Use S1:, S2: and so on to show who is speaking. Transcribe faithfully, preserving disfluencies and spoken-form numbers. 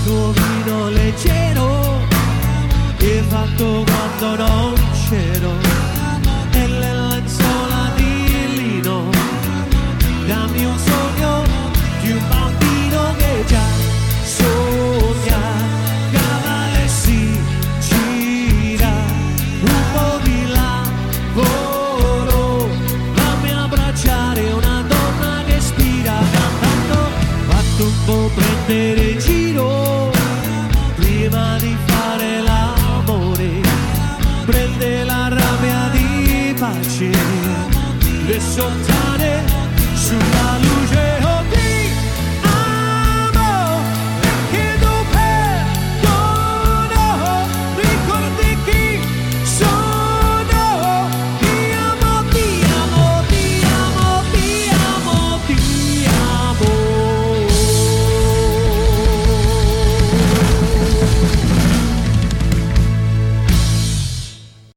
S1: tuo vino leggero e fatto quando non c'ero, e le lenzuola di lino. Dammi un sogno di un bambino che già sogna, cava e si gira, un po' di lavoro, fammi abbracciare una donna che spira, cantando fatto un po' prendere in giro prima di fare l'amore, prende la rabbia di pace, le sottane sulla luce.